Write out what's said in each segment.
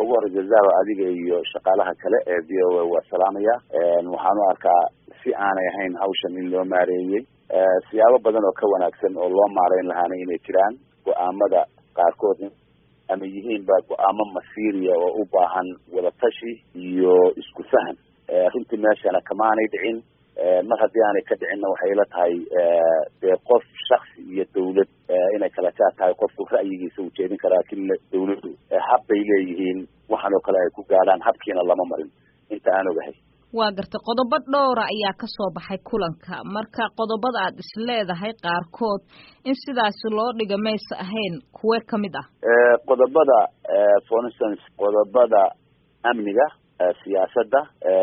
marka ugu horeysa Zahra adiga iyo shaqaalaha kale ee VOA waa salaamaya waxaan u arkaa si aanay ahayn hawshan in loo maareeyay siyaabo badan oo ka wanaagsan oo loo maareyn lahaana inay jiraan go'aamada qaarkood ama yihiin ba go'aamo masiiriya oo u baahan wada tashi iyo isku fahan runtii meeshana kamaanay dhicin mar haddii aanay ka dhicinna waxay ila tahay dee qof shaksi iyo dawlad inay kala tahay qofku ra'yigiisa uu jeedin karaa laakiin dawladdu hab bay leeyihiin waxaan oo kale ay ku gaadhaan habkiina lama marin inta aan ogahay waa gartay qodobo dhowra ayaa ka soo baxay kulanka marka qodobada aad is leedahay qaarkood in sidaasi loo dhiga maysa ahayn kuwe ka mid ah qodobada for instance qodobada amniga siyaasadda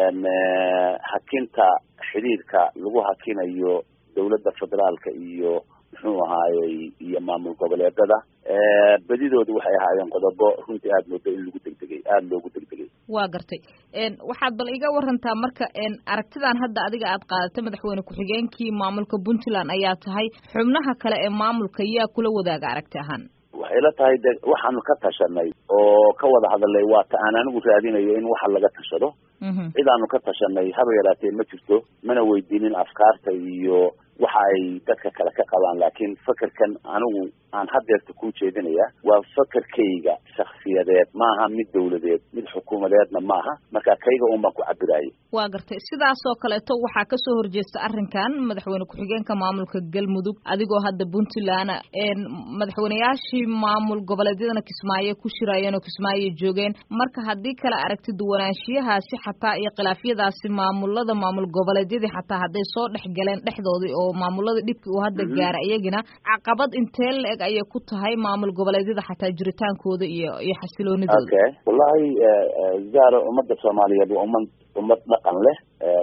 hakinta xiriirka lagu hakinayo dawladda federaalka iyo muxuu ahaayey iyo maamul goboleedada badidoodu waxay ahaayeen qodobo runtii aada moodo in lagu degdegay aada loogu degdegay waa gartay waxaad bal iga warantaa marka aragtidan hadda adiga aad qaadatay madaxweyne ku-xigeenkii maamulka Puntland ayaa tahay xubnaha kale ee maamulka yaa kula wadaaga aragti ahaan waxay la tahay waxaanu ka tashanay oo ka wada hadalay waa ta aan anigu raadinayo in waxa laga tashado cidaanu ka tashanay haba yaraatee ma jirto mana weydiinin afkaarta iyo waxa ay dadka kale ka qabaan laakiin fakarkan anigu aan hadeerta ku jeedinaya waa fakarkayga shakhsiyadeed maaha mid dawladeed mid xukuumadeedna maaha marka kayga un baan ku cabiraayay waa gartay sidaas oo kaleeto waxaa kasoo horjeesta arrinkan madaxweyne ku-xigeenka maamulka Galmudug adigoo hadda Puntland madaxweynayaashii maamul goboleedyadana Kismaayo ku shirayeen oo Kismaayo joogeen marka haddii kala aragti duwanaanshiyahaasi xataa iyo khilaafyadaasi maamul goboleedyadii xataa hadday soo dhex galeen dhexdoodii oo maamulada dhibkii uu hadda gaaray iyagina caqabad intee la eg ayay ku tahay maamul goboleedyada xataa jiritaankooda iyo xasiloonidooda okay wallahi Zahra ummadda Soomaaliyeed waa ummad dhaqan leh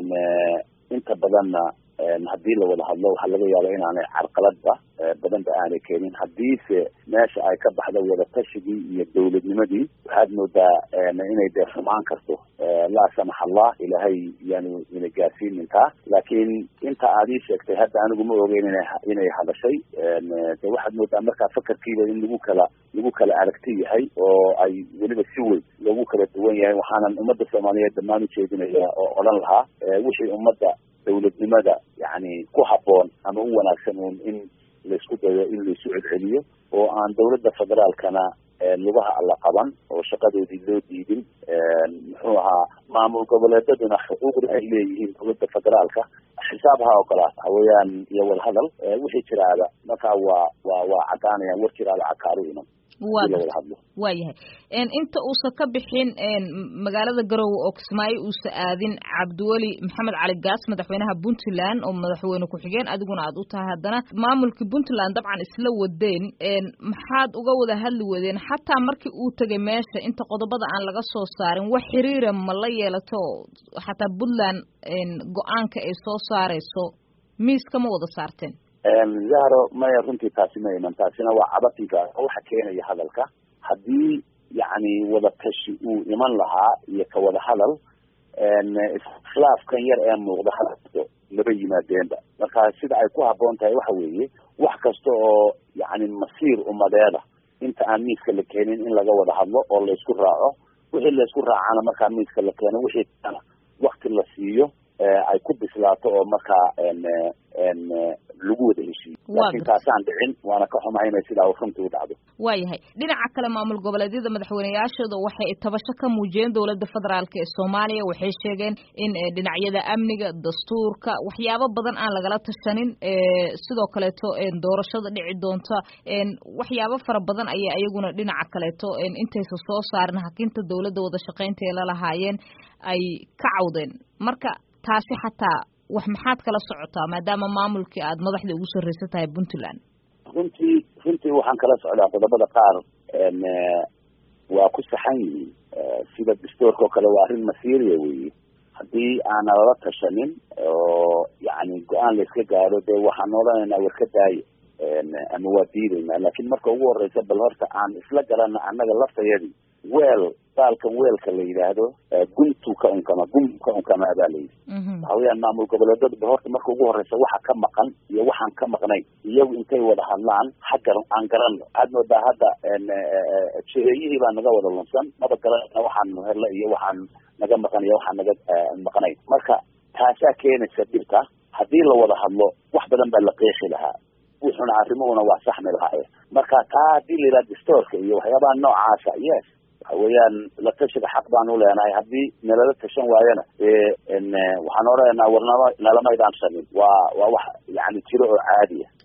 inta badanna haddii la wada hadlo waxaa laga yaabaa inaanay carqaladba badanba aanay keenin haddiise meesha ay ka baxdo wada tashigii iyo dawladnimadii waxaad moodaa inay dee xumaan karto laa samax allah ilaahay yaanu ina gaarsiinintaa laakiin inta aad ii sheegtay hadda anigu ma ogeyn inay hadashay de waxaad moodaa markaa fakarkiiba in lagu kala aragti yahay oo ay weliba si weyn loogu kala duwan yahay waxaanan ummadda Soomaaliyeed dhammaan u jeedinayaa oo odhan lahaa wixii ummadda dawladnimada yani ku habboon ama u wanaagsan in laisku dayo in laisu celceliyo oo aan dawladda federaalkana lugaha alla qaban oo shaqadoodii loo diidin muxuu ahaa maamul goboleedaduna xuquuqda ay leeyihiin dawladda federaalka xisaab ha ogolaata hawayaan iyo wadahadal wixii jiraada markaa waa cadaanayaan war jiraada cakaaru iman waayahay inta uusan ka bixin magaalada Garowe oo Kismaayo uusan aadin Cabdiweli Maxamed Cali Gaas madaxweynaha Puntland oo madaxweyne ku-xigeen adiguna aad u tahay haddana maamulka Puntland dabcan isla wadeen maxaad uga wada hadli wadeen xataa markii uu tagay meesha inta qodobada aan laga soo saarin wax xiriira ma la yeelato xataa Puntland go'aanka ay soo saareyso miiska ma wada saarteen Zahra maya runtii taasi ma iman taasina waa cabatiga waxa keenaya hadalka haddii yani wada tashi uu iman lahaa iyo ka wada hadal islaafkan yar ee muuqda hadalka laba yimaadeenba marka sida ay ku habboon tahay waxa weeye wax kasta oo yani masiir umadeeda inta aan miiska la keenin in laga wada hadlo oo la isku raaco wixii la isku raacana markaa miiska la keeno wixii kana waqti la siiyo ay ku bislaato oo markaa lagu wada heshiiyo laakiin taasaan dhicin waana ka xumahay inay sidaa runtii u dhacdo waayahay dhinaca kale maamul goboleedyada madaxweynayaashooda waxay tabasho ka muujiyeen dawladda federaalka ee Soomaaliya waxay sheegeen in dhinacyada amniga dastuurka waxyaabo badan aan lagala tashanin sidoo kaleeto doorashada dhici doonta waxyaabo fara badan ayaa ayaguna dhinaca kaleeto intaysa soo saarin hakinta dawladda wada shaqeynta ee la lahaayeen ay ka cawdeen marka taasi xataa wax maxaad kala socotaa maadaama maamulkii aad madaxda ugu sarreysan tahay Puntland runtii waxaan kala socdaa qodobada qaar waa ku saxan yihiin sida dastuurka oo kale waa arrin masiiriya weeye haddii aanan lala tashanin oo yani go-aan la iska gaaro dee waxaan odhanaynaa war ka daaye ama waa diidaynaa laakiin marka ugu horeysa bal horta aan isla garana annaga laftayadii weel baalkan weelka la yidhaahdo guntu ka unkama baa layidhi waxa weeyaan maamul goboleedada horta marka ugu horeysa waxa ka maqan iyo waxaan ka maqnay iyagu intay wada hadlaan xaggan aan garanno aad moodaa hadda jireeyihii baa naga wada lunsan maba garanayna waxaan helna iyo waxaan naga maqan iyo waxaan naga maqnay marka taasaa keenaysa dhibka haddii la wada hadlo wax badan baa la qeexi lahaa wuxuna arrimuhuna waa saxmi lahaaye marka taa haddii la yidhaha dastoorka iyo waxyaabaha noocaasa yes waxa weeyaan la tashiga xaq baan u leenahay haddii nalala tashan waayana waxaan odhanaynaa war nalamaydaan samin waa wax yani jiro oo caadiya